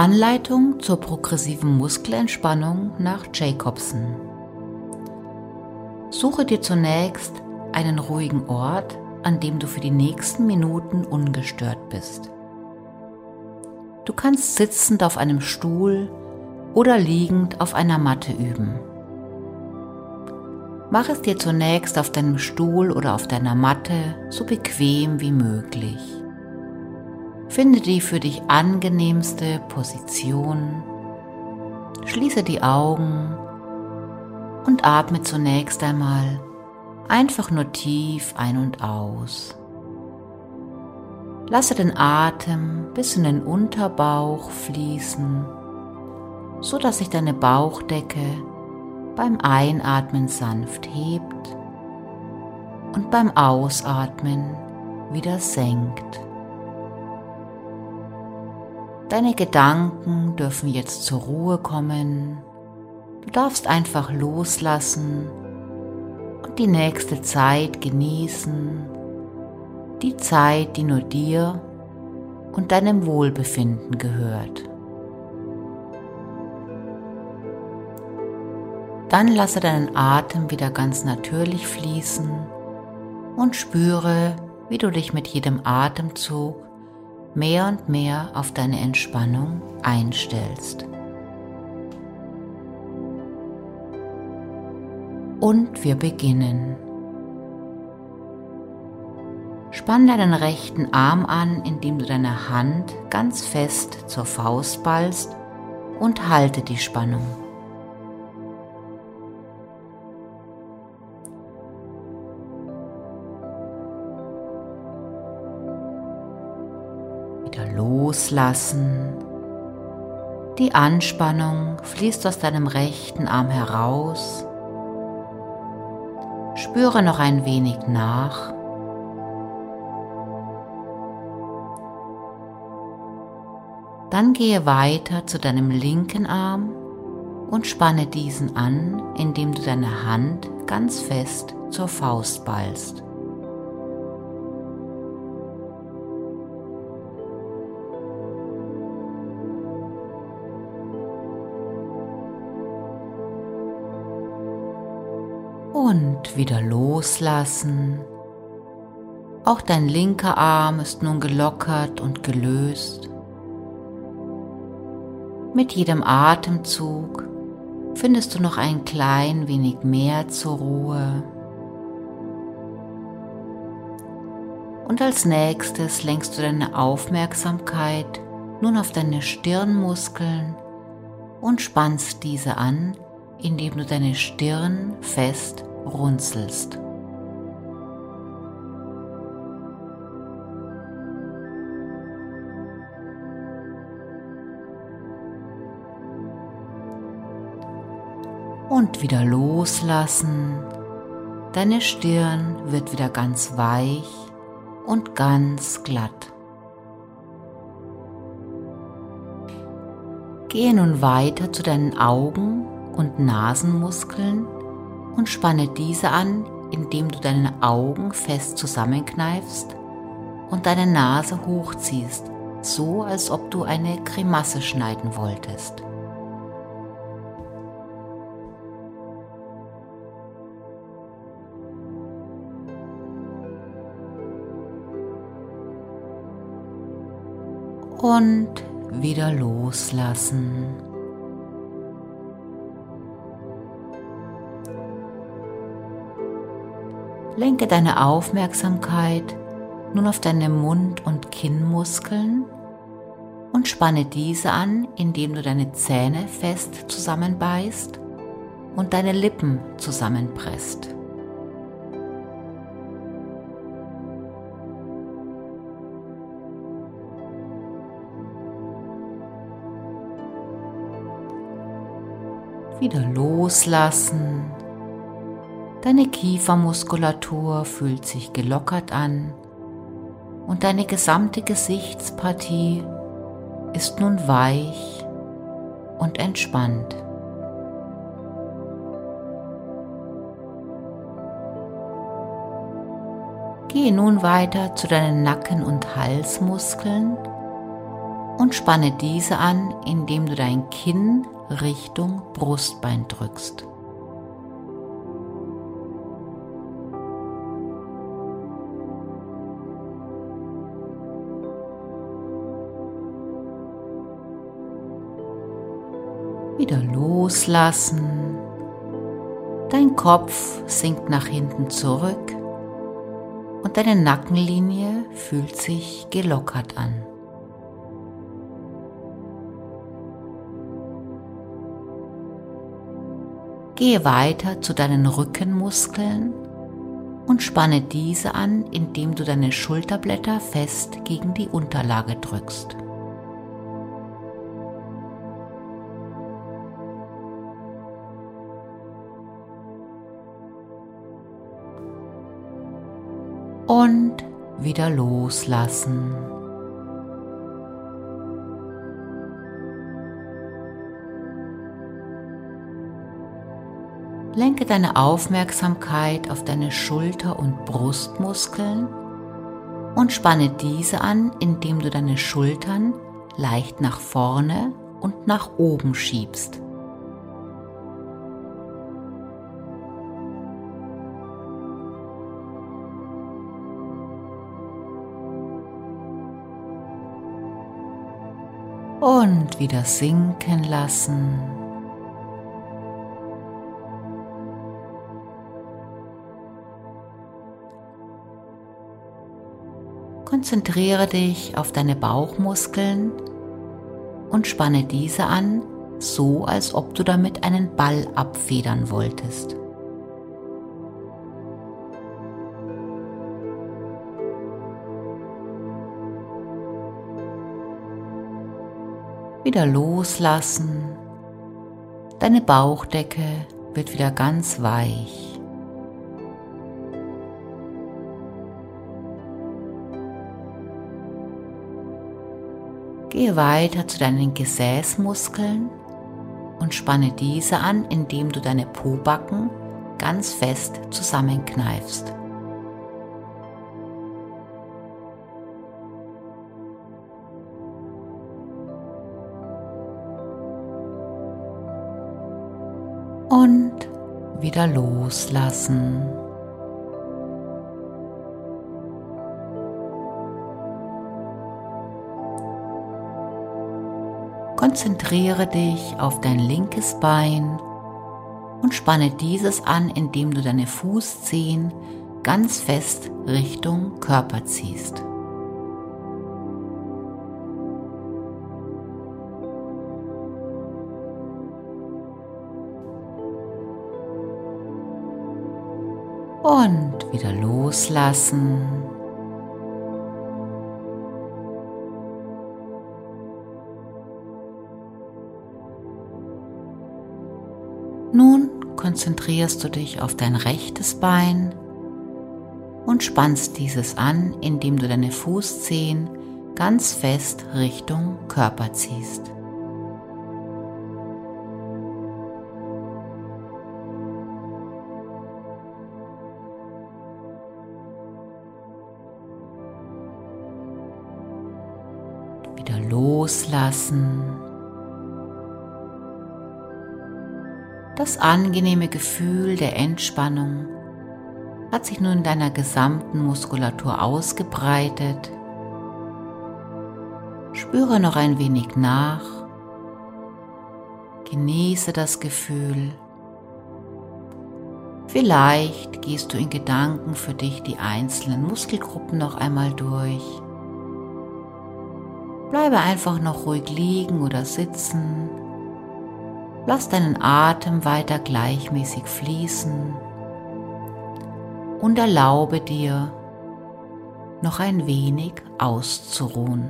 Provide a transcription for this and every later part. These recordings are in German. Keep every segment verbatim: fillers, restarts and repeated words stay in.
Anleitung zur progressiven Muskelentspannung nach Jacobson. Suche dir zunächst einen ruhigen Ort, an dem du für die nächsten Minuten ungestört bist. Du kannst sitzend auf einem Stuhl oder liegend auf einer Matte üben. Mach es dir zunächst auf deinem Stuhl oder auf deiner Matte so bequem wie möglich. Finde die für dich angenehmste Position, schließe die Augen und atme zunächst einmal einfach nur tief ein und aus. Lasse den Atem bis in den Unterbauch fließen, so dass sich deine Bauchdecke beim Einatmen sanft hebt und beim Ausatmen wieder senkt. Deine Gedanken dürfen jetzt zur Ruhe kommen. Du darfst einfach loslassen und die nächste Zeit genießen. Die Zeit, die nur dir und deinem Wohlbefinden gehört. Dann lasse deinen Atem wieder ganz natürlich fließen und spüre, wie du dich mit jedem Atemzug mehr und mehr auf deine Entspannung einstellst. Und wir beginnen. Spann deinen rechten Arm an, indem du deine Hand ganz fest zur Faust ballst und halte die Spannung. Wieder loslassen. Die Anspannung fließt aus deinem rechten Arm heraus. Spüre noch ein wenig nach. Dann gehe weiter zu deinem linken Arm und spanne diesen an, indem du deine Hand ganz fest zur Faust ballst. Und wieder loslassen. Auch dein linker Arm ist nun gelockert und gelöst. Mit jedem Atemzug findest du noch ein klein wenig mehr zur Ruhe. Und als nächstes lenkst du deine Aufmerksamkeit nun auf deine Stirnmuskeln und spannst diese an, indem du deine Stirn fest runzelst. Und wieder loslassen. Deine Stirn wird wieder ganz weich und ganz glatt. Gehe nun weiter zu deinen Augen und Nasenmuskeln und spanne diese an, indem du deine Augen fest zusammenkneifst und deine Nase hochziehst, so als ob du eine Grimasse schneiden wolltest. Und wieder loslassen. Lenke deine Aufmerksamkeit nun auf deine Mund- und Kinnmuskeln und spanne diese an, indem du deine Zähne fest zusammenbeißt und deine Lippen zusammenpresst. Wieder loslassen. Deine Kiefermuskulatur fühlt sich gelockert an und deine gesamte Gesichtspartie ist nun weich und entspannt. Gehe nun weiter zu deinen Nacken- und Halsmuskeln und spanne diese an, indem du dein Kinn Richtung Brustbein drückst. Wieder loslassen. Dein Kopf sinkt nach hinten zurück und deine Nackenlinie fühlt sich gelockert an. Gehe weiter zu deinen Rückenmuskeln und spanne diese an, indem du deine Schulterblätter fest gegen die Unterlage drückst. Und wieder loslassen. Lenke deine Aufmerksamkeit auf deine Schulter- und Brustmuskeln und spanne diese an, indem du deine Schultern leicht nach vorne und nach oben schiebst. Und wieder sinken lassen. Konzentriere dich auf deine Bauchmuskeln und spanne diese an, so als ob du damit einen Ball abfedern wolltest. Wieder loslassen. Deine Bauchdecke wird wieder ganz weich. Gehe weiter zu deinen Gesäßmuskeln und spanne diese an, indem du deine Pobacken ganz fest zusammenkneifst. Und wieder loslassen. Konzentriere dich auf dein linkes Bein und spanne dieses an, indem du deine Fußzehen ganz fest Richtung Körper ziehst. Und wieder loslassen. Nun konzentrierst du dich auf dein rechtes Bein und spannst dieses an, indem du deine Fußzehen ganz fest Richtung Körper ziehst. Wieder loslassen. Das angenehme Gefühl der Entspannung hat sich nun in deiner gesamten Muskulatur ausgebreitet. Spüre noch ein wenig nach. Genieße das Gefühl. Vielleicht gehst du in Gedanken für dich die einzelnen Muskelgruppen noch einmal durch. Bleibe einfach noch ruhig liegen oder sitzen. Lass deinen Atem weiter gleichmäßig fließen und erlaube dir, noch ein wenig auszuruhen.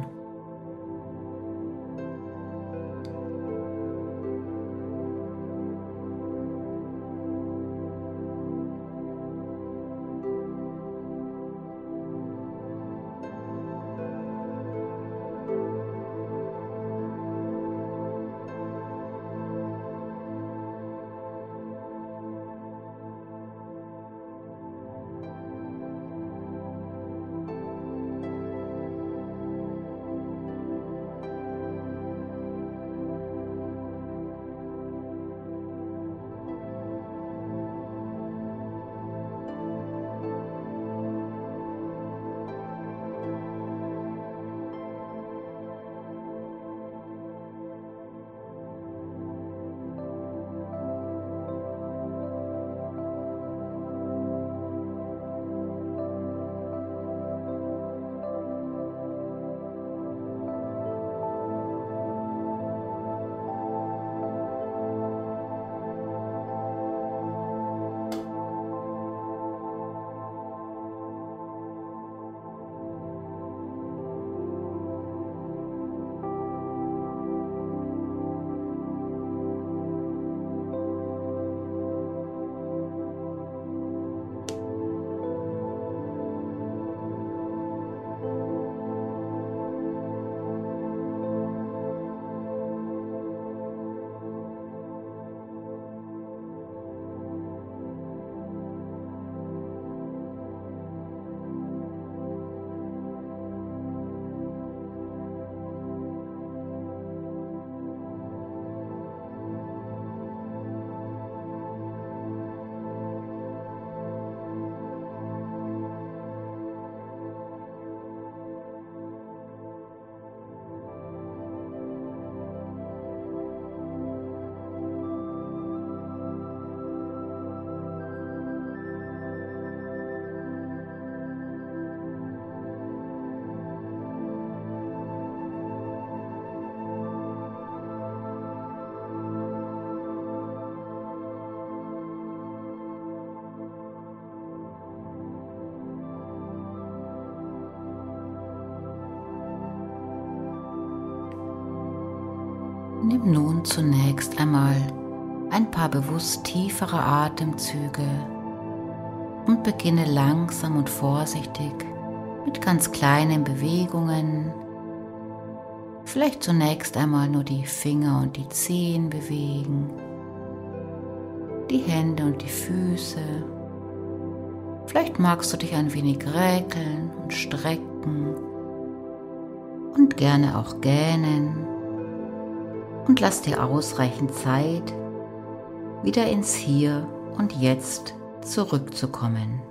Nimm nun zunächst einmal ein paar bewusst tiefere Atemzüge und beginne langsam und vorsichtig mit ganz kleinen Bewegungen. Vielleicht zunächst einmal nur die Finger und die Zehen bewegen, die Hände und die Füße. Vielleicht magst du dich ein wenig räkeln und strecken und gerne auch gähnen und lass dir ausreichend Zeit, wieder ins Hier und Jetzt zurückzukommen.